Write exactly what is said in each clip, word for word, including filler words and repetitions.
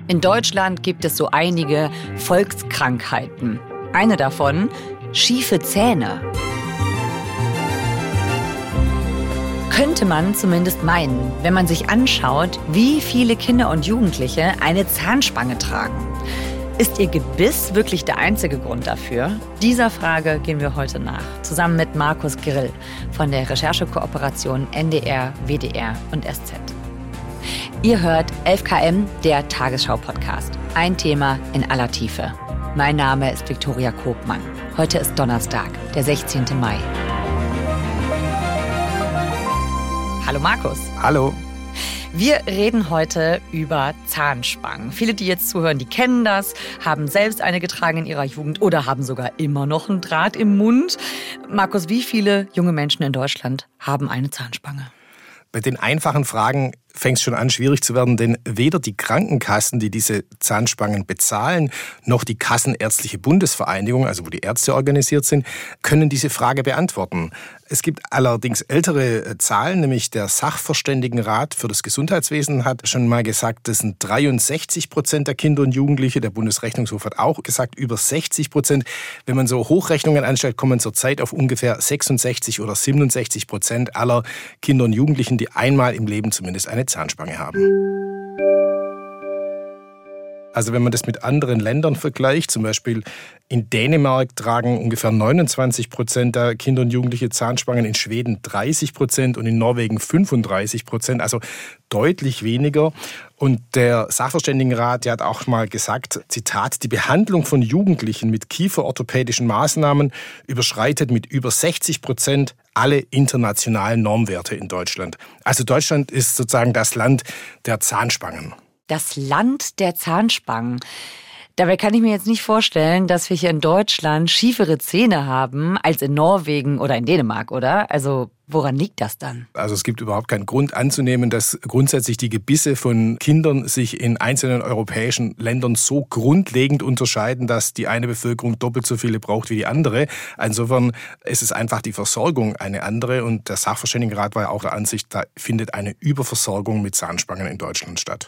In Deutschland gibt es so einige Volkskrankheiten. Eine davon, schiefe Zähne. Könnte man zumindest meinen, wenn man sich anschaut, wie viele Kinder und Jugendliche eine Zahnspange tragen. Ist ihr Gebiss wirklich der einzige Grund dafür? Dieser Frage gehen wir heute nach, zusammen mit Markus Grill von der Recherchekooperation N D R, W D R und S Z. Ihr hört elf K M, der Tagesschau-Podcast. Ein Thema in aller Tiefe. Mein Name ist Viktoria Kobmann. Heute ist Donnerstag, der sechzehnten Mai. Hallo Markus. Hallo. Wir reden heute über Zahnspangen. Viele, die jetzt zuhören, die kennen das, haben selbst eine getragen in ihrer Jugend oder haben sogar immer noch einen Draht im Mund. Markus, wie viele junge Menschen in Deutschland haben eine Zahnspange? Bei den einfachen Fragen fängt es schon an, schwierig zu werden, denn weder die Krankenkassen, die diese Zahnspangen bezahlen, noch die Kassenärztliche Bundesvereinigung, also wo die Ärzte organisiert sind, können diese Frage beantworten. Es gibt allerdings ältere Zahlen, nämlich der Sachverständigenrat für das Gesundheitswesen hat schon mal gesagt, das sind dreiundsechzig Prozent der Kinder und Jugendliche. Der Bundesrechnungshof hat auch gesagt, über sechzig Prozent. Wenn man so Hochrechnungen anstellt, kommt man zurzeit auf ungefähr sechsundsechzig oder siebenundsechzig Prozent aller Kinder und Jugendlichen, die einmal im Leben zumindest eine Zahnspange haben. Also wenn man das mit anderen Ländern vergleicht, zum Beispiel in Dänemark tragen ungefähr neunundzwanzig Prozent der Kinder und Jugendliche Zahnspangen, in Schweden dreißig Prozent und in Norwegen fünfunddreißig Prozent, also deutlich weniger. Und der Sachverständigenrat, der hat auch mal gesagt, Zitat, die Behandlung von Jugendlichen mit kieferorthopädischen Maßnahmen überschreitet mit über sechzig Prozent alle internationalen Normwerte in Deutschland. Also Deutschland ist sozusagen das Land der Zahnspangen. Das Land der Zahnspangen. Dabei kann ich mir jetzt nicht vorstellen, dass wir hier in Deutschland schiefere Zähne haben als in Norwegen oder in Dänemark, oder? Also woran liegt das dann? Also es gibt überhaupt keinen Grund anzunehmen, dass grundsätzlich die Gebisse von Kindern sich in einzelnen europäischen Ländern so grundlegend unterscheiden, dass die eine Bevölkerung doppelt so viele braucht wie die andere. Insofern ist es einfach die Versorgung eine andere und der Sachverständigenrat war ja auch der Ansicht, da findet eine Überversorgung mit Zahnspangen in Deutschland statt.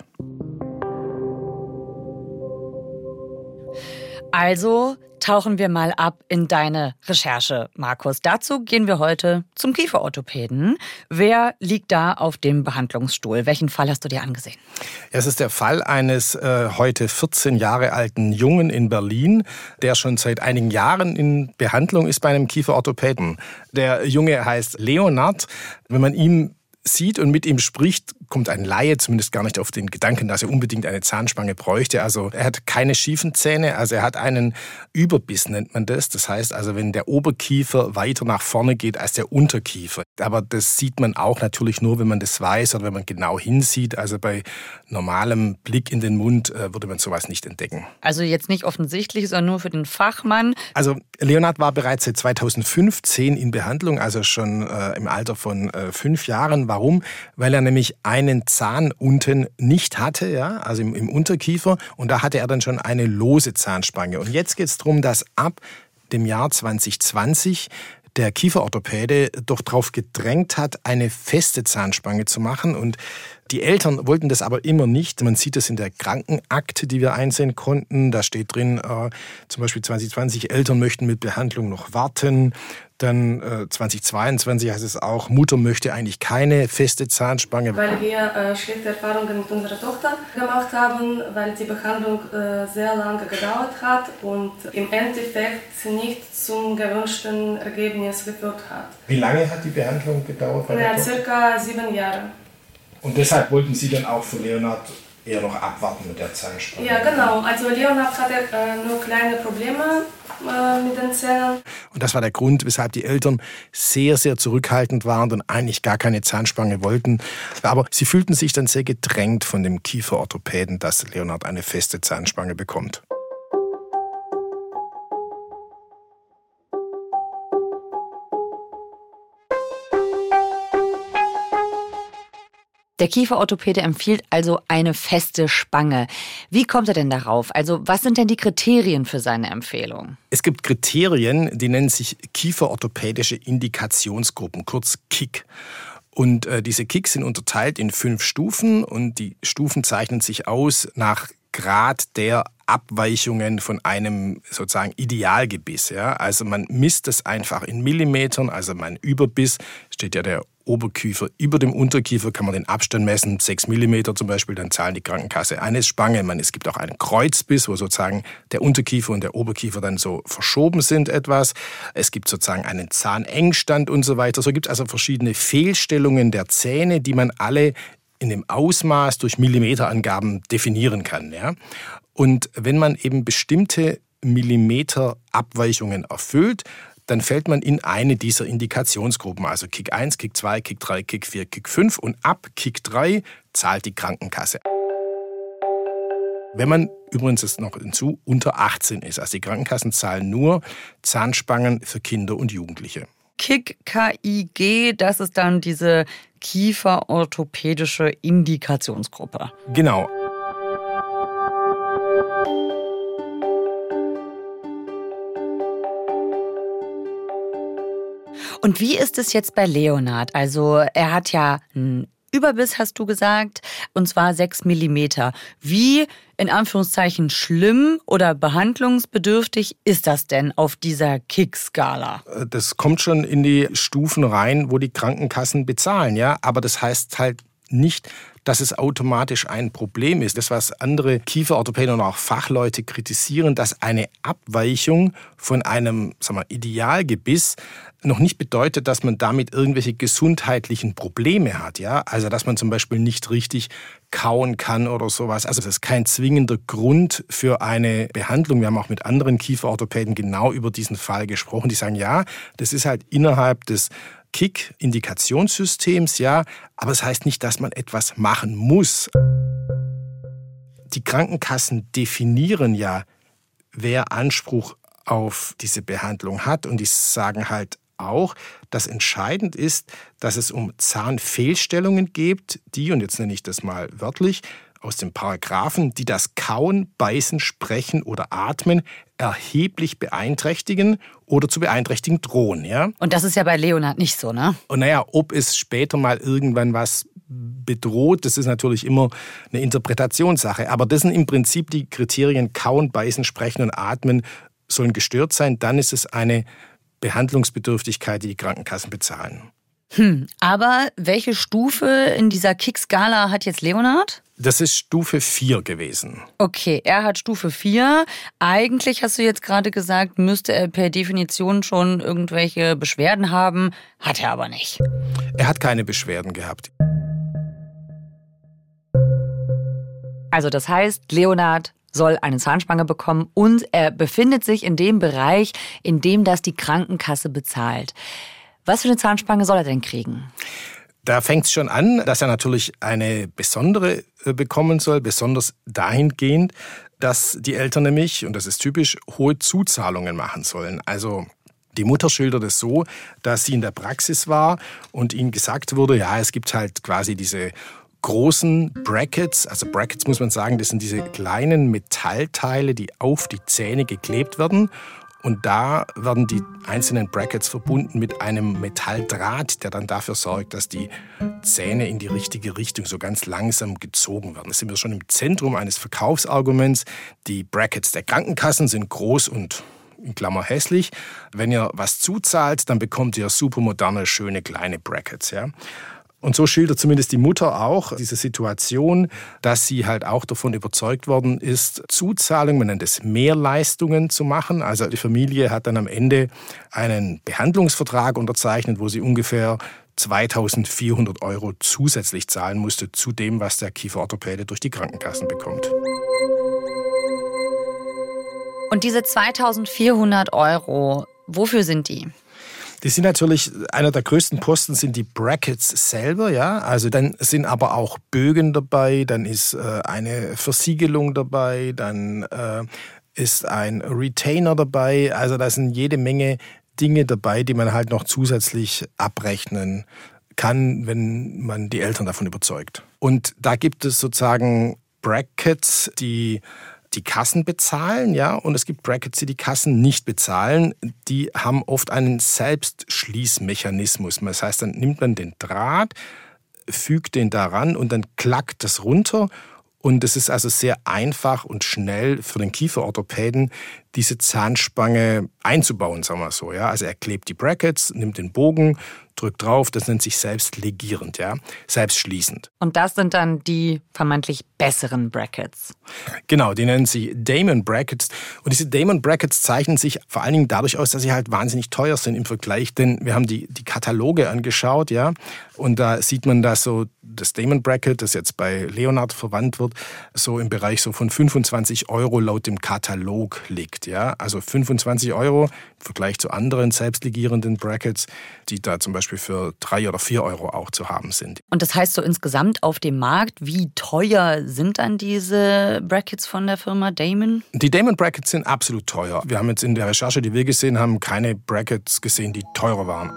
Also tauchen wir mal ab in deine Recherche, Markus. Dazu gehen wir heute zum Kieferorthopäden. Wer liegt da auf dem Behandlungsstuhl? Welchen Fall hast du dir angesehen? Es ist der Fall eines äh, heute vierzehn Jahre alten Jungen in Berlin, der schon seit einigen Jahren in Behandlung ist bei einem Kieferorthopäden. Der Junge heißt Leonard. Wenn man ihm sieht und mit ihm spricht, kommt ein Laie zumindest gar nicht auf den Gedanken, dass er unbedingt eine Zahnspange bräuchte. Also er hat keine schiefen Zähne, also er hat einen Überbiss, nennt man das. Das heißt also, wenn der Oberkiefer weiter nach vorne geht als der Unterkiefer. Aber das sieht man auch natürlich nur, wenn man das weiß oder wenn man genau hinsieht. Also bei normalem Blick in den Mund äh, würde man sowas nicht entdecken. Also jetzt nicht offensichtlich, sondern nur für den Fachmann. Also Leonard war bereits seit zweitausendfünfzehn in Behandlung, also schon äh, im Alter von äh, fünf Jahren. Warum? Weil er nämlich einen Zahn unten nicht hatte, ja, also im, im Unterkiefer. Und da hatte er dann schon eine lose Zahnspange. Und jetzt geht es darum, dass ab dem Jahr zwanzig zwanzig der Kieferorthopäde doch darauf gedrängt hat, eine feste Zahnspange zu machen. Und die Eltern wollten das aber immer nicht. Man sieht das in der Krankenakte, die wir einsehen konnten. Da steht drin, äh, zum Beispiel zwanzig zwanzig, Eltern möchten mit Behandlung noch warten. Dann äh, zwanzig zweiundzwanzig heißt es auch, Mutter möchte eigentlich keine feste Zahnspange. Weil wir äh, schlechte Erfahrungen mit unserer Tochter gemacht haben, weil die Behandlung äh, sehr lange gedauert hat und im Endeffekt nicht zum gewünschten Ergebnis geführt hat. Wie lange hat die Behandlung gedauert? Ja, circa sieben Jahre. Und deshalb wollten Sie dann auch für Leonard eher noch abwarten mit der Zahnspange? Ja, genau. Also Leonard hatte äh, nur kleine Probleme äh, mit den Zähnen. Und das war der Grund, weshalb die Eltern sehr, sehr zurückhaltend waren und eigentlich gar keine Zahnspange wollten. Aber sie fühlten sich dann sehr gedrängt von dem Kieferorthopäden, dass Leonard eine feste Zahnspange bekommt. Der Kieferorthopäde empfiehlt also eine feste Spange. Wie kommt er denn darauf? Also was sind denn die Kriterien für seine Empfehlung? Es gibt Kriterien, die nennen sich kieferorthopädische Indikationsgruppen, kurz K I C. Und äh, diese K I Cs sind unterteilt in fünf Stufen und die Stufen zeichnen sich aus nach Grad der Abweichungen von einem sozusagen Idealgebiss. Ja? Also man misst es einfach in Millimetern, also mein Überbiss, steht ja der Oberkiefer über dem Unterkiefer, kann man den Abstand messen, sechs Millimeter zum Beispiel, dann zahlen die Krankenkasse eine Spange. Man, es gibt auch einen Kreuzbiss, wo sozusagen der Unterkiefer und der Oberkiefer dann so verschoben sind etwas. Es gibt sozusagen einen Zahnengstand und so weiter. So gibt es also verschiedene Fehlstellungen der Zähne, die man alle in dem Ausmaß durch Millimeterangaben definieren kann. Ja? Und wenn man eben bestimmte Millimeterabweichungen erfüllt, dann fällt man in eine dieser Indikationsgruppen, also Kick eins, Kick zwei, Kick drei, Kick vier, Kick fünf und ab Kick drei zahlt die Krankenkasse. Wenn man übrigens jetzt noch hinzu unter achtzehn ist, also die Krankenkassen zahlen nur Zahnspangen für Kinder und Jugendliche. Kick K I G, das ist dann diese kieferorthopädische Indikationsgruppe. Genau. Und wie ist es jetzt bei Leonhard? Also er hat ja einen Überbiss, hast du gesagt, und zwar sechs Millimeter. Wie, in Anführungszeichen, schlimm oder behandlungsbedürftig ist das denn auf dieser Kick-Skala? Das kommt schon in die Stufen rein, wo die Krankenkassen bezahlen, ja. Aber das heißt halt nicht, dass es automatisch ein Problem ist. Das, was andere Kieferorthopäden und auch Fachleute kritisieren, dass eine Abweichung von einem, sagen wir, Idealgebiss noch nicht bedeutet, dass man damit irgendwelche gesundheitlichen Probleme hat. Ja? Also, dass man zum Beispiel nicht richtig kauen kann oder sowas. Also, das ist kein zwingender Grund für eine Behandlung. Wir haben auch mit anderen Kieferorthopäden genau über diesen Fall gesprochen. Die sagen, ja, das ist halt innerhalb des Kick-Indikationssystems, ja, aber es das heißt nicht, dass man etwas machen muss. Die Krankenkassen definieren ja, wer Anspruch auf diese Behandlung hat, und die sagen halt auch, dass entscheidend ist, dass es um Zahnfehlstellungen geht, die, und jetzt nenne ich das mal wörtlich, aus den Paragraphen, die das Kauen, Beißen, Sprechen oder Atmen erheblich beeinträchtigen oder zu beeinträchtigen drohen. Ja? Und das ist ja bei Leonhard nicht so, ne? Und naja, ob es später mal irgendwann was bedroht, das ist natürlich immer eine Interpretationssache. Aber das sind im Prinzip die Kriterien: Kauen, Beißen, Sprechen und Atmen sollen gestört sein. Dann ist es eine Behandlungsbedürftigkeit, die die Krankenkassen bezahlen. Hm, aber welche Stufe in dieser Kick-Skala hat jetzt Leonhard? Das ist Stufe vier gewesen. Okay, er hat Stufe vier. Eigentlich, hast du jetzt gerade gesagt, müsste er per Definition schon irgendwelche Beschwerden haben. Hat er aber nicht. Er hat keine Beschwerden gehabt. Also das heißt, Leonhard soll eine Zahnspange bekommen und er befindet sich in dem Bereich, in dem das die Krankenkasse bezahlt. Was für eine Zahnspange soll er denn kriegen? Da fängt es schon an, dass er natürlich eine besondere bekommen soll, besonders dahingehend, dass die Eltern nämlich, und das ist typisch, hohe Zuzahlungen machen sollen. Also die Mutter schildert es so, dass sie in der Praxis war und ihnen gesagt wurde, ja, es gibt halt quasi diese großen Brackets, also Brackets muss man sagen, das sind diese kleinen Metallteile, die auf die Zähne geklebt werden. Und da werden die einzelnen Brackets verbunden mit einem Metalldraht, der dann dafür sorgt, dass die Zähne in die richtige Richtung so ganz langsam gezogen werden. Da sind wir schon im Zentrum eines Verkaufsarguments. Die Brackets der Krankenkassen sind groß und in Klammer hässlich. Wenn ihr was zuzahlt, dann bekommt ihr super moderne, schöne kleine Brackets. Ja? Und so schildert zumindest die Mutter auch diese Situation, dass sie halt auch davon überzeugt worden ist, Zuzahlungen, man nennt es Mehrleistungen zu machen. Also die Familie hat dann am Ende einen Behandlungsvertrag unterzeichnet, wo sie ungefähr zweitausendvierhundert Euro zusätzlich zahlen musste zu dem, was der Kieferorthopäde durch die Krankenkassen bekommt. Und diese zweitausendvierhundert Euro, wofür sind die? Die sind natürlich, einer der größten Posten sind die Brackets selber, ja. Also dann sind aber auch Bögen dabei, dann ist äh, eine Versiegelung dabei, dann äh, ist ein Retainer dabei. Also da sind jede Menge Dinge dabei, die man halt noch zusätzlich abrechnen kann, wenn man die Eltern davon überzeugt. Und da gibt es sozusagen Brackets, die die Kassen bezahlen, ja, und es gibt Brackets, die die Kassen nicht bezahlen. Die haben oft einen Selbstschließmechanismus. Das heißt, dann nimmt man den Draht, fügt den daran und dann klackt das runter Und es ist also sehr einfach und schnell für den Kieferorthopäden, diese Zahnspange einzubauen, sagen wir so. Ja? Also er klebt die Brackets, nimmt den Bogen, drückt drauf, das nennt sich selbstlegierend, ja, selbstschließend. Und das sind dann die vermeintlich besseren Brackets. Genau, die nennen sich Damon Brackets. Und diese Damon Brackets zeichnen sich vor allen Dingen dadurch aus, dass sie halt wahnsinnig teuer sind im Vergleich. Denn wir haben die, die Kataloge angeschaut, ja, und da sieht man, dass so das Damon Bracket, das jetzt bei Leonard verwandt wird, so im Bereich so von fünfundzwanzig Euro laut dem Katalog liegt, ja. Also fünfundzwanzig Euro im Vergleich zu anderen selbstlegierenden Brackets, die da zum Beispiel für drei oder vier Euro auch zu haben sind. Und das heißt so insgesamt auf dem Markt, wie teuer sind dann diese Brackets von der Firma Damon? Die Damon Brackets sind absolut teuer. Wir haben jetzt in der Recherche, die wir gesehen haben, keine Brackets gesehen, die teurer waren.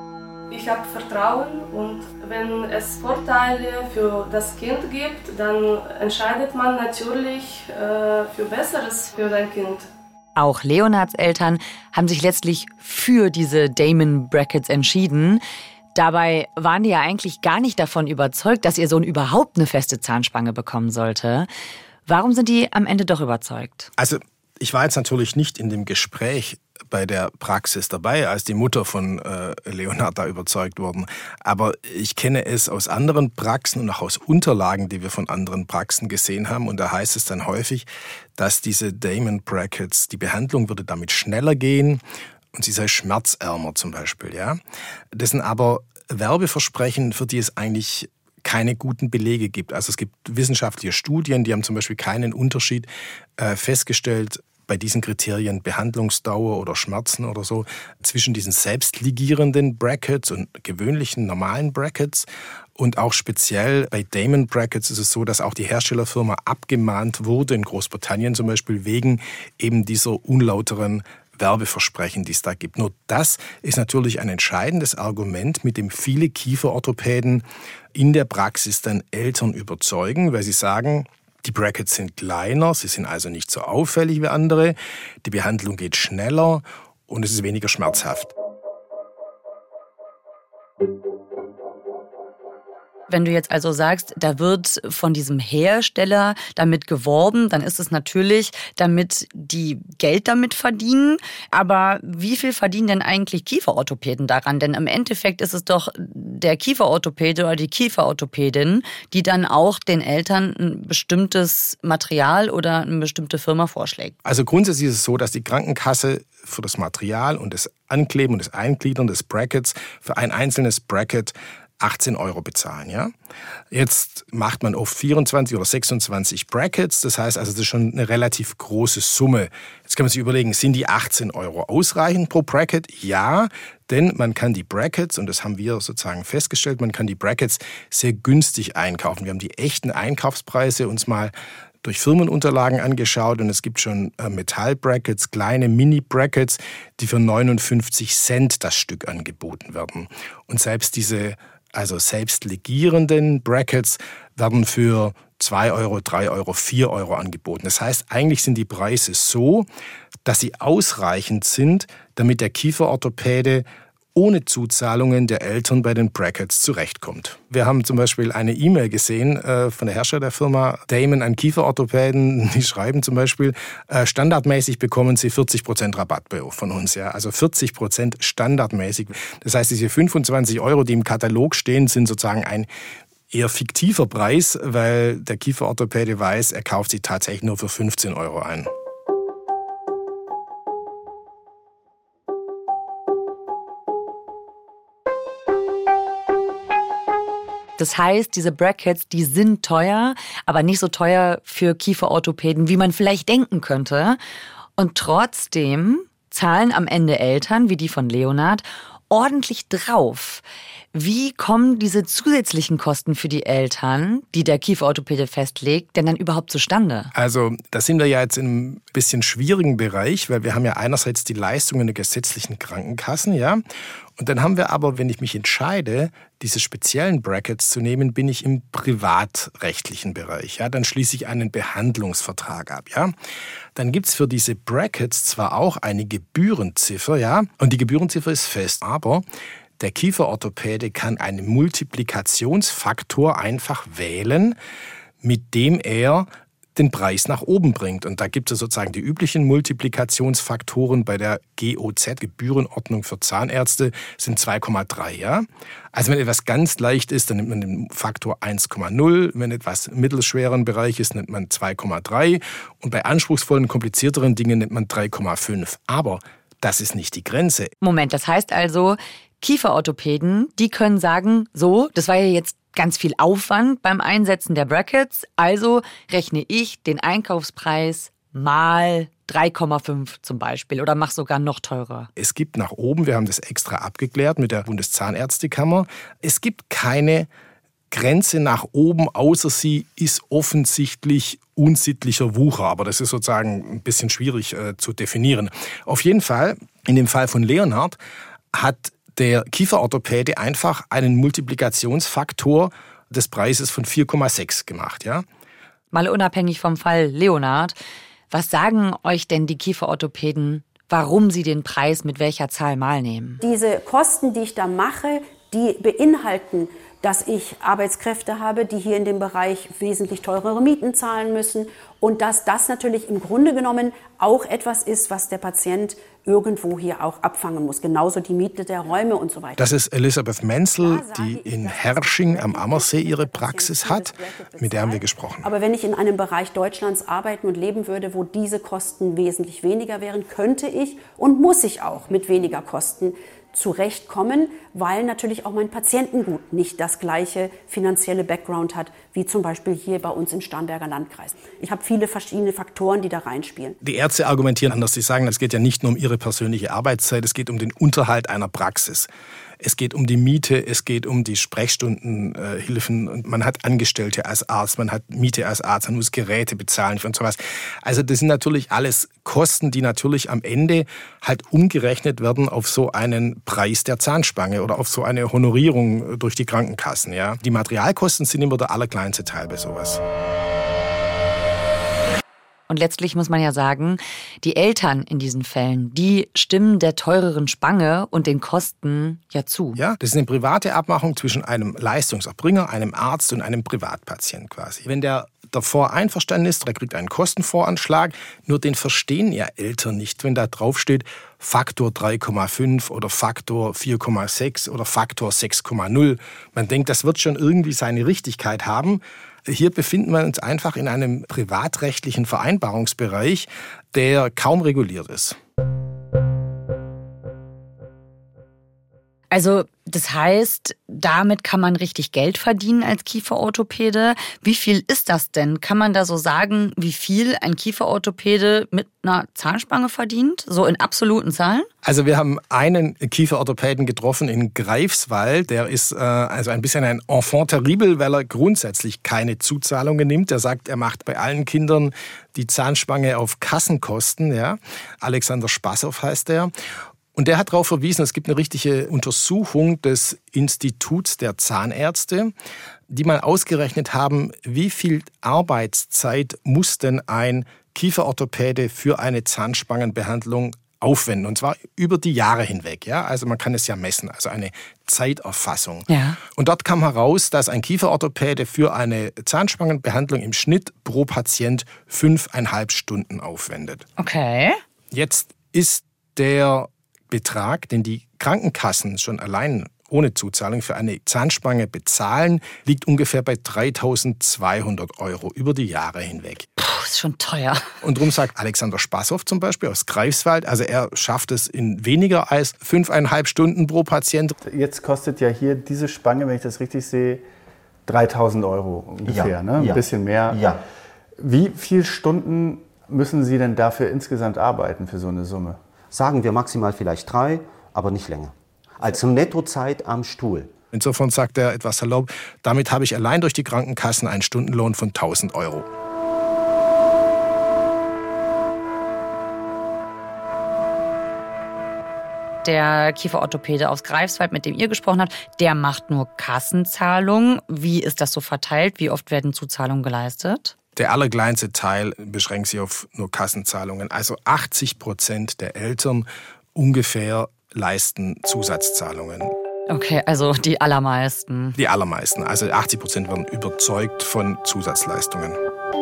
Ich habe Vertrauen und wenn es Vorteile für das Kind gibt, dann entscheidet man natürlich äh, für Besseres für dein Kind. Auch Leonards Eltern haben sich letztlich für diese Damon Brackets entschieden. Dabei waren die ja eigentlich gar nicht davon überzeugt, dass ihr Sohn überhaupt eine feste Zahnspange bekommen sollte. Warum sind die am Ende doch überzeugt? Also ich war jetzt natürlich nicht in dem Gespräch bei der Praxis dabei, als die Mutter von äh, Leonard da überzeugt wurden. Aber ich kenne es aus anderen Praxen und auch aus Unterlagen, die wir von anderen Praxen gesehen haben. Und da heißt es dann häufig, dass diese Damon Brackets, die Behandlung würde damit schneller gehen und sie sei schmerzärmer zum Beispiel. Ja? Das sind aber Werbeversprechen, für die es eigentlich keine guten Belege gibt. Also es gibt wissenschaftliche Studien, die haben zum Beispiel keinen Unterschied äh, festgestellt, bei diesen Kriterien Behandlungsdauer oder Schmerzen oder so, zwischen diesen selbstligierenden Brackets und gewöhnlichen normalen Brackets. Und auch speziell bei Damon Brackets ist es so, dass auch die Herstellerfirma abgemahnt wurde, in Großbritannien zum Beispiel, wegen eben dieser unlauteren Werbeversprechen, die es da gibt. Nur das ist natürlich ein entscheidendes Argument, mit dem viele Kieferorthopäden in der Praxis dann Eltern überzeugen, weil sie sagen, die Brackets sind kleiner, sie sind also nicht so auffällig wie andere, die Behandlung geht schneller und es ist weniger schmerzhaft. Wenn du jetzt also sagst, da wird von diesem Hersteller damit geworben, dann ist es natürlich, damit die Geld damit verdienen. Aber wie viel verdienen denn eigentlich Kieferorthopäden daran? Denn im Endeffekt ist es doch der Kieferorthopäde oder die Kieferorthopädin, die dann auch den Eltern ein bestimmtes Material oder eine bestimmte Firma vorschlägt. Also grundsätzlich ist es so, dass die Krankenkasse für das Material und das Ankleben und das Eingliedern des Brackets für ein einzelnes Bracket achtzehn Euro bezahlen, ja. Jetzt macht man oft vierundzwanzig oder sechsundzwanzig Brackets, das heißt also, das ist schon eine relativ große Summe. Jetzt kann man sich überlegen, sind die achtzehn Euro ausreichend pro Bracket? Ja, denn man kann die Brackets, und das haben wir sozusagen festgestellt, man kann die Brackets sehr günstig einkaufen. Wir haben die echten Einkaufspreise uns mal durch Firmenunterlagen angeschaut und es gibt schon Metallbrackets, kleine Mini-Brackets, die für neunundfünfzig Cent das Stück angeboten werden. Und selbst diese also selbstlegierenden Brackets werden für zwei Euro, drei Euro, vier Euro angeboten. Das heißt, eigentlich sind die Preise so, dass sie ausreichend sind, damit der Kieferorthopäde ohne Zuzahlungen der Eltern bei den Brackets zurechtkommt. Wir haben zum Beispiel eine E-Mail gesehen äh, von der Hersteller der Firma Damon an Kieferorthopäden. Die schreiben zum Beispiel, äh, standardmäßig bekommen sie vierzig Prozent Rabatt von uns. Ja? Also vierzig Prozent standardmäßig. Das heißt, diese fünfundzwanzig Euro, die im Katalog stehen, sind sozusagen ein eher fiktiver Preis, weil der Kieferorthopäde weiß, er kauft sie tatsächlich nur für fünfzehn Euro ein. Das heißt, diese Brackets, die sind teuer, aber nicht so teuer für Kieferorthopäden, wie man vielleicht denken könnte. Und trotzdem zahlen am Ende Eltern, wie die von Leonard, ordentlich drauf. Wie kommen diese zusätzlichen Kosten für die Eltern, die der Kieferorthopäde festlegt, denn dann überhaupt zustande? Also da sind wir ja jetzt in einem bisschen schwierigen Bereich, weil wir haben ja einerseits die Leistungen der gesetzlichen Krankenkassen, ja, und dann haben wir aber, wenn ich mich entscheide, diese speziellen Brackets zu nehmen, bin ich im privatrechtlichen Bereich, ja, dann schließe ich einen Behandlungsvertrag ab, ja. Dann gibt's für diese Brackets zwar auch eine Gebührenziffer, ja, und die Gebührenziffer ist fest, aber der Kieferorthopäde kann einen Multiplikationsfaktor einfach wählen, mit dem er den Preis nach oben bringt. Und da gibt es sozusagen die üblichen Multiplikationsfaktoren bei der G O Z, Gebührenordnung für Zahnärzte, sind zwei Komma drei. Ja? Also wenn etwas ganz leicht ist, dann nimmt man den Faktor eins Komma null. Wenn etwas im mittelschweren Bereich ist, nimmt man zwei Komma drei. Und bei anspruchsvollen, komplizierteren Dingen nimmt man drei Komma fünf. Aber das ist nicht die Grenze. Moment, das heißt also, Kieferorthopäden, die können sagen, so, das war ja jetzt ganz viel Aufwand beim Einsetzen der Brackets, also rechne ich den Einkaufspreis mal drei Komma fünf zum Beispiel oder mach sogar noch teurer. Es gibt nach oben, wir haben das extra abgeklärt mit der Bundeszahnärztekammer, es gibt keine Grenze nach oben, außer sie ist offensichtlich unsittlicher Wucher. Aber das ist sozusagen ein bisschen schwierig äh, zu definieren. Auf jeden Fall, in dem Fall von Leonhard, hat der Kieferorthopäde einfach einen Multiplikationsfaktor des Preises von vier Komma sechs gemacht. Ja? Mal unabhängig vom Fall Leonhard, was sagen euch denn die Kieferorthopäden, warum sie den Preis mit welcher Zahl mal nehmen? Diese Kosten, die ich da mache, die beinhalten, dass ich Arbeitskräfte habe, die hier in dem Bereich wesentlich teurere Mieten zahlen müssen und dass das natürlich im Grunde genommen auch etwas ist, was der Patient irgendwo hier auch abfangen muss. Genauso die Miete der Räume und so weiter. Das ist Elisabeth Menzel, die in Herrsching am Ammersee ihre Praxis hat. Mit der haben wir gesprochen. Aber wenn ich in einem Bereich Deutschlands arbeiten und leben würde, wo diese Kosten wesentlich weniger wären, könnte ich und muss ich auch mit weniger Kosten zurechtkommen, weil natürlich auch mein Patientengut nicht das gleiche finanzielle Background hat, wie zum Beispiel hier bei uns im Starnberger Landkreis. Ich habe viele verschiedene Faktoren, die da reinspielen. Die Ärzte argumentieren anders. Sie sagen, es geht ja nicht nur um ihre persönliche Arbeitszeit, es geht um den Unterhalt einer Praxis. Es geht um die Miete, es geht um die Sprechstundenhilfen und man hat Angestellte als Arzt, man hat Miete als Arzt, man muss Geräte bezahlen und sowas. Also das sind natürlich alles Kosten, die natürlich am Ende halt umgerechnet werden auf so einen Preis der Zahnspange oder auf so eine Honorierung durch die Krankenkassen. Ja. Die Materialkosten sind immer der allerkleinste Teil bei sowas. Und letztlich muss man ja sagen, die Eltern in diesen Fällen, die stimmen der teureren Spange und den Kosten ja zu. Ja, das ist eine private Abmachung zwischen einem Leistungserbringer, einem Arzt und einem Privatpatient quasi. Wenn der davor einverstanden ist, der kriegt einen Kostenvoranschlag, nur den verstehen ja Eltern nicht, wenn da drauf steht Faktor drei Komma fünf oder Faktor vier Komma sechs oder Faktor sechs Komma null. Man denkt, das wird schon irgendwie seine Richtigkeit haben. Hier befinden wir uns einfach in einem privatrechtlichen Vereinbarungsbereich, der kaum reguliert ist. Also das heißt, damit kann man richtig Geld verdienen als Kieferorthopäde. Wie viel ist das denn? Kann man da so sagen, wie viel ein Kieferorthopäde mit einer Zahnspange verdient? So in absoluten Zahlen? Also wir haben einen Kieferorthopäden getroffen in Greifswald. Der ist äh, also ein bisschen ein Enfant terrible, weil er grundsätzlich keine Zuzahlungen nimmt. Er sagt, er macht bei allen Kindern die Zahnspange auf Kassenkosten. Ja? Alexander Spassow heißt er. Und der hat darauf verwiesen, es gibt eine richtige Untersuchung des Instituts der Zahnärzte, die mal ausgerechnet haben, wie viel Arbeitszeit muss denn ein Kieferorthopäde für eine Zahnspangenbehandlung aufwenden. Und zwar über die Jahre hinweg. Ja? Also man kann es ja messen, also eine Zeiterfassung. Ja. Und dort kam heraus, dass ein Kieferorthopäde für eine Zahnspangenbehandlung im Schnitt pro Patient fünfeinhalb Stunden aufwendet. Okay. Jetzt ist der Betrag, den die Krankenkassen schon allein ohne Zuzahlung für eine Zahnspange bezahlen, liegt ungefähr bei dreitausendzweihundert Euro über die Jahre hinweg. Puh, ist schon teuer. Und darum sagt Alexander Spassow zum Beispiel aus Greifswald, also er schafft es in weniger als fünfeinhalb Stunden pro Patient. Jetzt kostet ja hier diese Spange, wenn ich das richtig sehe, dreitausend Euro ungefähr, ja, ne? Ein ja. bisschen mehr. Ja. Wie viele Stunden müssen Sie denn dafür insgesamt arbeiten für so eine Summe? Sagen wir maximal vielleicht drei, aber nicht länger. Also Nettozeit am Stuhl. Insofern sagt er etwas salopp, damit habe ich allein durch die Krankenkassen einen Stundenlohn von tausend Euro. Der Kieferorthopäde aus Greifswald, mit dem ihr gesprochen habt, der macht nur Kassenzahlungen. Wie ist das so verteilt? Wie oft werden Zuzahlungen geleistet? Der allerkleinste Teil beschränkt sich auf nur Kassenzahlungen. Also achtzig Prozent der Eltern ungefähr leisten Zusatzzahlungen. Okay, also die allermeisten. Die allermeisten, also achtzig Prozent werden überzeugt von Zusatzleistungen.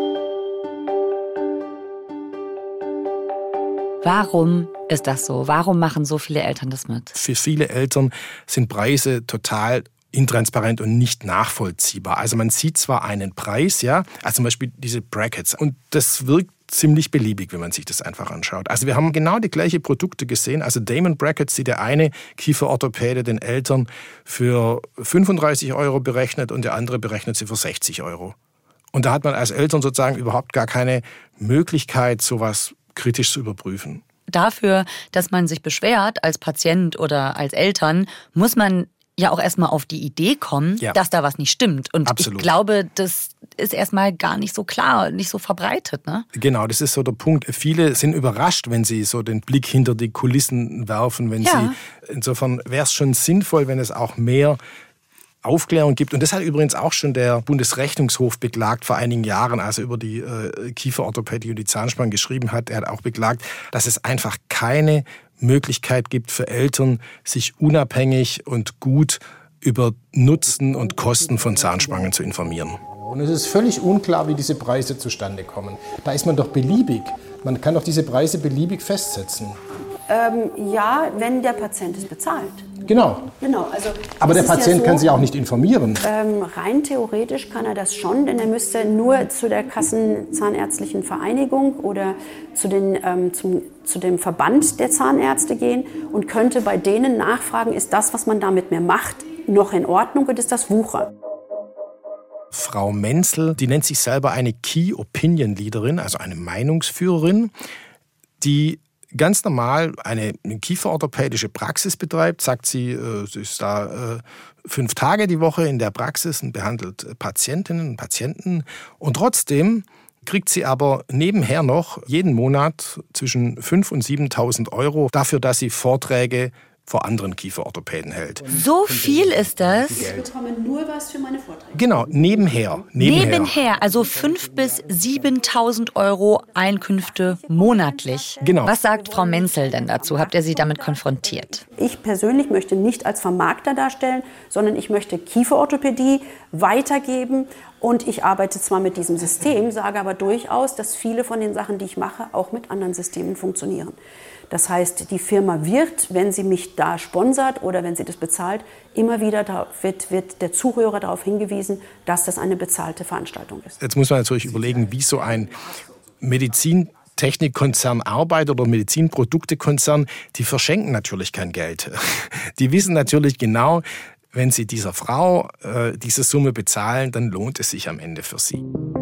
Warum ist das so? Warum machen so viele Eltern das mit? Für viele Eltern sind Preise total intransparent und nicht nachvollziehbar. Also man sieht zwar einen Preis, ja, also zum Beispiel diese Brackets, und das wirkt ziemlich beliebig, wenn man sich das einfach anschaut. Also wir haben genau die gleichen Produkte gesehen. Also Damon Brackets, die der eine Kieferorthopäde den Eltern für fünfunddreißig Euro berechnet und der andere berechnet sie für sechzig Euro. Und da hat man als Eltern sozusagen überhaupt gar keine Möglichkeit, sowas kritisch zu überprüfen. Dafür, dass man sich beschwert als Patient oder als Eltern, muss man ja auch erstmal auf die Idee kommen, ja, dass da was nicht stimmt. Und Absolut. Ich glaube, das ist erstmal gar nicht so klar, nicht so verbreitet, ne? Genau, das ist so der Punkt. Viele sind überrascht, wenn sie so den Blick hinter die Kulissen werfen. Wenn ja. sie, insofern wäre es schon sinnvoll, wenn es auch mehr Aufklärung gibt. Und das hat übrigens auch schon der Bundesrechnungshof beklagt vor einigen Jahren, als er über die äh, Kieferorthopädie und die Zahnspangen geschrieben hat. Er hat auch beklagt, dass es einfach keine Möglichkeit gibt für Eltern, sich unabhängig und gut über Nutzen und Kosten von Zahnspangen zu informieren. Und es ist völlig unklar, wie diese Preise zustande kommen. Da ist man doch beliebig. Man kann doch diese Preise beliebig festsetzen. Ähm, ja, wenn der Patient es bezahlt. Genau. genau also Aber der Patient ja so, kann sich auch nicht informieren. Ähm, rein theoretisch kann er das schon, denn er müsste nur zu der Kassenzahnärztlichen Vereinigung oder zu, den, ähm, zum, zu dem Verband der Zahnärzte gehen und könnte bei denen nachfragen, ist das, was man da mit mir macht, noch in Ordnung oder ist das Wucher? Frau Menzel, die nennt sich selber eine Key Opinion Leaderin, also eine Meinungsführerin, die ganz normal eine kieferorthopädische Praxis betreibt, sagt sie, sie ist da äh, fünf Tage die Woche in der Praxis und behandelt Patientinnen und Patienten. Und trotzdem kriegt sie aber nebenher noch jeden Monat zwischen fünftausend und siebentausend Euro dafür, dass sie Vorträge vor anderen Kieferorthopäden hält. So viel ist das? Ich bekomme nur was für meine Vorträge. Genau, nebenher. Nebenher, nebenher also fünftausend bis siebentausend Euro Einkünfte monatlich. Genau. Was sagt Frau Menzel denn dazu? Habt ihr sie damit konfrontiert? Ich persönlich möchte nicht als Vermarkter darstellen, sondern ich möchte Kieferorthopädie weitergeben. Und ich arbeite zwar mit diesem System, sage aber durchaus, dass viele von den Sachen, die ich mache, auch mit anderen Systemen funktionieren. Das heißt, die Firma wird, wenn sie mich da sponsert oder wenn sie das bezahlt, immer wieder da wird, wird der Zuhörer darauf hingewiesen, dass das eine bezahlte Veranstaltung ist. Jetzt muss man natürlich überlegen, wie so ein Medizintechnikkonzern arbeitet oder Medizinproduktekonzern, die verschenken natürlich kein Geld. Die wissen natürlich genau, wenn sie dieser Frau äh, diese Summe bezahlen, dann lohnt es sich am Ende für sie.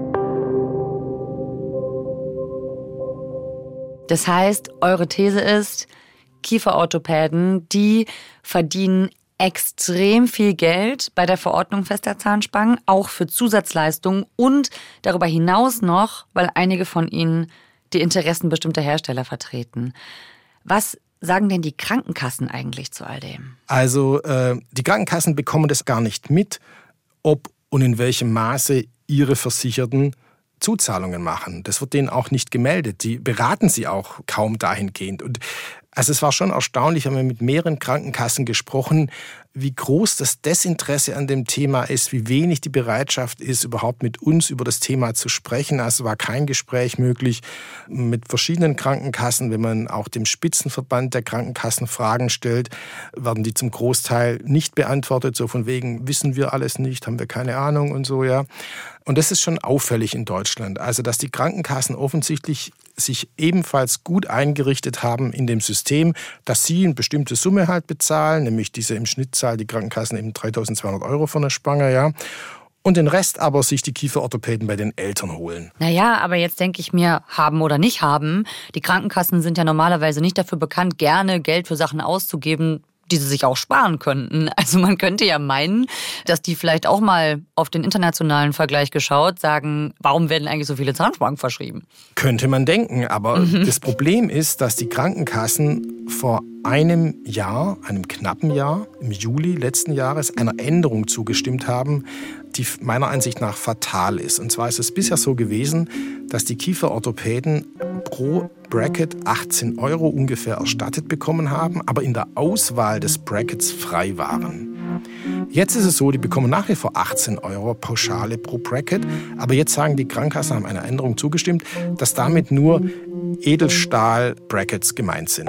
Das heißt, eure These ist, Kieferorthopäden, die verdienen extrem viel Geld bei der Verordnung fester Zahnspangen, auch für Zusatzleistungen und darüber hinaus noch, weil einige von ihnen die Interessen bestimmter Hersteller vertreten. Was sagen denn die Krankenkassen eigentlich zu all dem? Also äh, die Krankenkassen bekommen das gar nicht mit, ob und in welchem Maße ihre Versicherten Zuzahlungen machen. Das wird denen auch nicht gemeldet. Die beraten sie auch kaum dahingehend. Und also es war schon erstaunlich, haben wir mit mehreren Krankenkassen gesprochen, wie groß das Desinteresse an dem Thema ist, wie wenig die Bereitschaft ist, überhaupt mit uns über das Thema zu sprechen. Also war kein Gespräch möglich mit verschiedenen Krankenkassen. Wenn man auch dem Spitzenverband der Krankenkassen Fragen stellt, werden die zum Großteil nicht beantwortet. So von wegen, wissen wir alles nicht, haben wir keine Ahnung und so, ja. Und das ist schon auffällig in Deutschland. Also, dass die Krankenkassen offensichtlich sich ebenfalls gut eingerichtet haben in dem System, dass sie eine bestimmte Summe halt bezahlen, nämlich diese im Schnitt zahlen die Krankenkassen eben dreitausendzweihundert Euro von der Spange, ja. Und den Rest aber sich die Kieferorthopäden bei den Eltern holen. Naja, aber jetzt denke ich mir, haben oder nicht haben. Die Krankenkassen sind ja normalerweise nicht dafür bekannt, gerne Geld für Sachen auszugeben, die sie sich auch sparen könnten. Also man könnte ja meinen, dass die vielleicht auch mal auf den internationalen Vergleich geschaut sagen, warum werden eigentlich so viele Zahnspangen verschrieben? Könnte man denken, aber mhm. das Problem ist, dass die Krankenkassen vor einem Jahr, einem knappen Jahr, im Juli letzten Jahres, einer Änderung zugestimmt haben, die meiner Ansicht nach fatal ist. Und zwar ist es bisher so gewesen, dass die Kieferorthopäden pro Bracket achtzehn Euro ungefähr erstattet bekommen haben, aber in der Auswahl des Brackets frei waren. Jetzt ist es so, die bekommen nach wie vor achtzehn Euro Pauschale pro Bracket. Aber jetzt sagen die Krankenkassen, haben einer Änderung zugestimmt, dass damit nur Edelstahl-Brackets gemeint sind.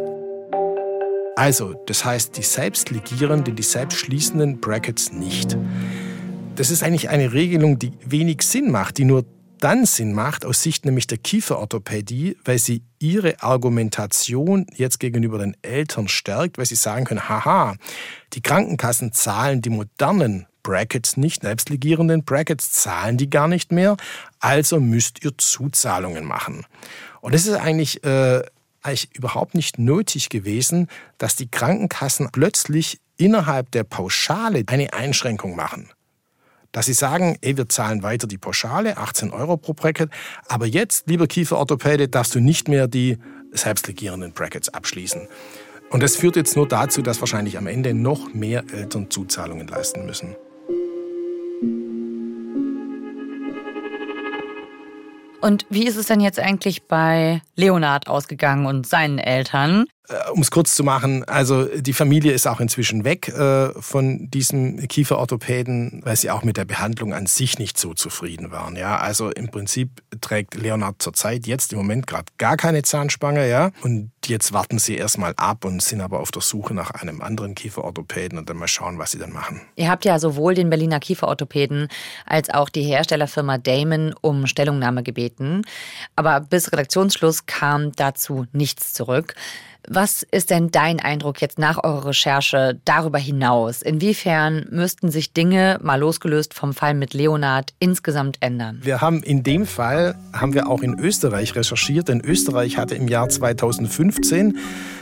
Also, das heißt, die selbstligierenden, die selbstschließenden Brackets nicht. Das ist eigentlich eine Regelung, die wenig Sinn macht, die nur dann Sinn macht, aus Sicht nämlich der Kieferorthopädie, weil sie ihre Argumentation jetzt gegenüber den Eltern stärkt, weil sie sagen können, haha, die Krankenkassen zahlen die modernen Brackets nicht, selbstligierenden Brackets zahlen die gar nicht mehr, also müsst ihr Zuzahlungen machen. Und das ist eigentlich, äh, eigentlich überhaupt nicht nötig gewesen, dass die Krankenkassen plötzlich innerhalb der Pauschale eine Einschränkung machen. Dass sie sagen, ey, wir zahlen weiter die Pauschale, achtzehn Euro pro Bracket, aber jetzt, lieber Kieferorthopäde, darfst du nicht mehr die selbstligierenden Brackets abschließen. Und das führt jetzt nur dazu, dass wahrscheinlich am Ende noch mehr Eltern Zuzahlungen leisten müssen. Und wie ist es denn jetzt eigentlich bei Leonhard ausgegangen und seinen Eltern? Um es kurz zu machen, also die Familie ist auch inzwischen weg äh, von diesem Kieferorthopäden, weil sie auch mit der Behandlung an sich nicht so zufrieden waren. Ja, also im Prinzip trägt Leonhard zurzeit jetzt im Moment gerade gar keine Zahnspange, ja, und jetzt warten sie erstmal ab und sind aber auf der Suche nach einem anderen Kieferorthopäden und dann mal schauen, was sie dann machen. Ihr habt ja sowohl den Berliner Kieferorthopäden als auch die Herstellerfirma Damon um Stellungnahme gebeten, aber bis Redaktionsschluss kam dazu nichts zurück. Was ist denn dein Eindruck jetzt nach eurer Recherche darüber hinaus? Inwiefern müssten sich Dinge, mal losgelöst vom Fall mit Leonhard, insgesamt ändern? Wir haben in dem Fall, haben wir auch in Österreich recherchiert, denn Österreich hatte im Jahr zweitausendfünfzehn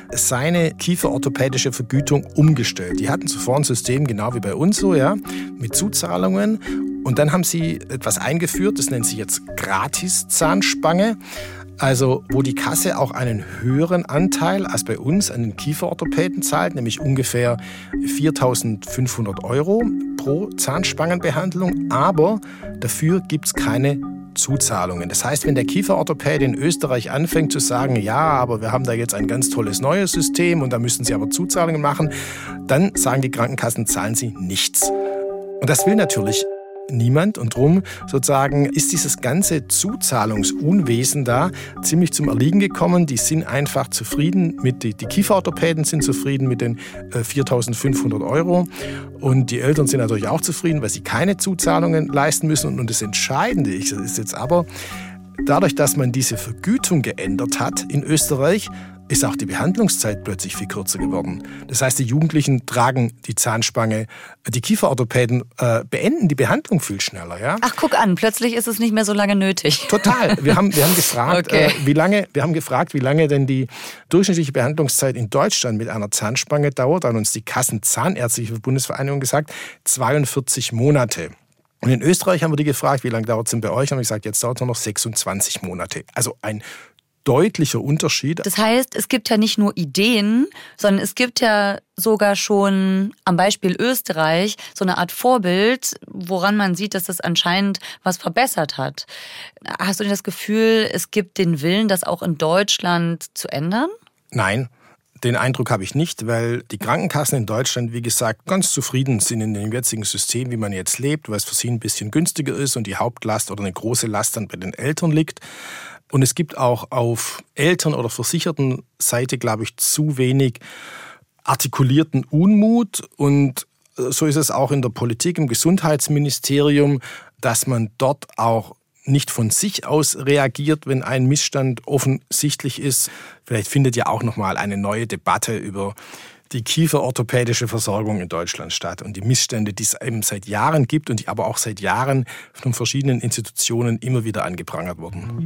seine kieferorthopädische Vergütung umgestellt. Die hatten zuvor ein System, genau wie bei uns so, ja, mit Zuzahlungen. Und dann haben sie etwas eingeführt, das nennt sich jetzt Gratis-Zahnspange. Also wo die Kasse auch einen höheren Anteil als bei uns an den Kieferorthopäden zahlt, nämlich ungefähr viertausendfünfhundert Euro pro Zahnspangenbehandlung, aber dafür gibt es keine Zuzahlungen. Das heißt, wenn der Kieferorthopäde in Österreich anfängt zu sagen, ja, aber wir haben da jetzt ein ganz tolles neues System und da müssen Sie aber Zuzahlungen machen, dann sagen die Krankenkassen, zahlen Sie nichts. Und das will natürlich niemand und drum sozusagen ist dieses ganze Zuzahlungsunwesen da ziemlich zum Erliegen gekommen. Die sind einfach zufrieden mit, die, die Kieferorthopäden sind zufrieden mit den äh, viertausendfünfhundert Euro und die Eltern sind natürlich auch zufrieden, weil sie keine Zuzahlungen leisten müssen. Und, und das Entscheidende ist jetzt aber, dadurch, dass man diese Vergütung geändert hat in Österreich, ist auch die Behandlungszeit plötzlich viel kürzer geworden. Das heißt, die Jugendlichen tragen die Zahnspange, die Kieferorthopäden äh, beenden die Behandlung viel schneller. Ja? Ach, guck an, plötzlich ist es nicht mehr so lange nötig. Total. Wir haben, wir haben gefragt, okay. äh, wie lange, wir haben gefragt, wie lange denn die durchschnittliche Behandlungszeit in Deutschland mit einer Zahnspange dauert. Da hat uns die Kassenzahnärztliche Bundesvereinigung gesagt, zweiundvierzig Monate. Und in Österreich haben wir die gefragt, wie lange dauert es denn bei euch? Und haben gesagt, jetzt dauert es nur noch sechsundzwanzig Monate. Also ein deutlicher Unterschied. Das heißt, es gibt ja nicht nur Ideen, sondern es gibt ja sogar schon am Beispiel Österreich so eine Art Vorbild, woran man sieht, dass das anscheinend was verbessert hat. Hast du denn das Gefühl, es gibt den Willen, das auch in Deutschland zu ändern? Nein. Den Eindruck habe ich nicht, weil die Krankenkassen in Deutschland, wie gesagt, ganz zufrieden sind in dem jetzigen System, wie man jetzt lebt, weil es für sie ein bisschen günstiger ist und die Hauptlast oder eine große Last dann bei den Eltern liegt. Und es gibt auch auf Eltern- oder Versichertenseite, glaube ich, zu wenig artikulierten Unmut. Und so ist es auch in der Politik, im Gesundheitsministerium, dass man dort auch nicht von sich aus reagiert, wenn ein Missstand offensichtlich ist. Vielleicht findet ja auch noch mal eine neue Debatte über die kieferorthopädische Versorgung in Deutschland statt und die Missstände, die es eben seit Jahren gibt und die aber auch seit Jahren von verschiedenen Institutionen immer wieder angeprangert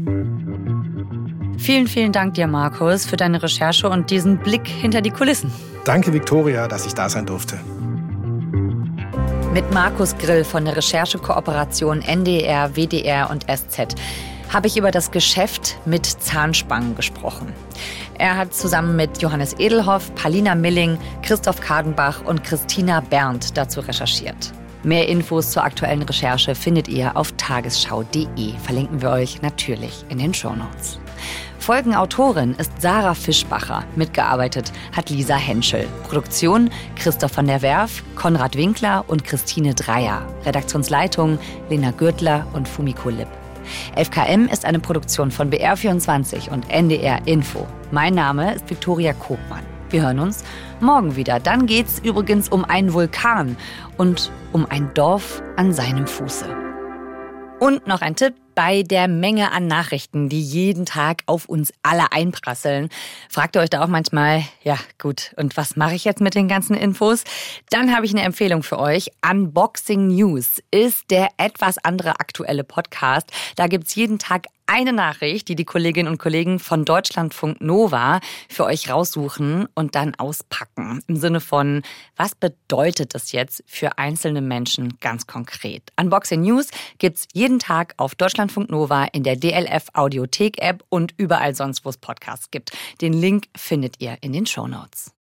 wurden. Vielen, vielen Dank dir, Markus, für deine Recherche und diesen Blick hinter die Kulissen. Danke, Viktoria, dass ich da sein durfte. Mit Markus Grill von der Recherchekooperation N D R, W D R und S Z habe ich über das Geschäft mit Zahnspangen gesprochen. Er hat zusammen mit Johannes Edelhoff, Paulina Milling, Christoph Kadenbach und Christina Berndt dazu recherchiert. Mehr Infos zur aktuellen Recherche findet ihr auf tagesschau punkt de. Verlinken wir euch natürlich in den Shownotes. Folgenautorin ist Sarah Fischbacher. Mitgearbeitet hat Lisa Henschel. Produktion Christoph van der Werf, Konrad Winkler und Christine Dreier. Redaktionsleitung Lena Gürtler und Fumiko Lipp. elf K M ist eine Produktion von B R vierundzwanzig und N D R Info. Mein Name ist Viktoria Kogmann. Wir hören uns morgen wieder. Dann geht's übrigens um einen Vulkan und um ein Dorf an seinem Fuße. Und noch ein Tipp: Bei der Menge an Nachrichten, die jeden Tag auf uns alle einprasseln, fragt ihr euch da auch manchmal, ja gut, und was mache ich jetzt mit den ganzen Infos? Dann habe ich eine Empfehlung für euch. Unboxing News ist der etwas andere aktuelle Podcast. Da gibt's jeden Tag eine Nachricht, die die Kolleginnen und Kollegen von Deutschlandfunk Nova für euch raussuchen und dann auspacken. Im Sinne von, was bedeutet das jetzt für einzelne Menschen ganz konkret? Unboxing News gibt's jeden Tag auf Deutschlandfunk Nova, in der D L F Audiothek App und überall sonst, wo es Podcasts gibt. Den Link findet ihr in den Shownotes.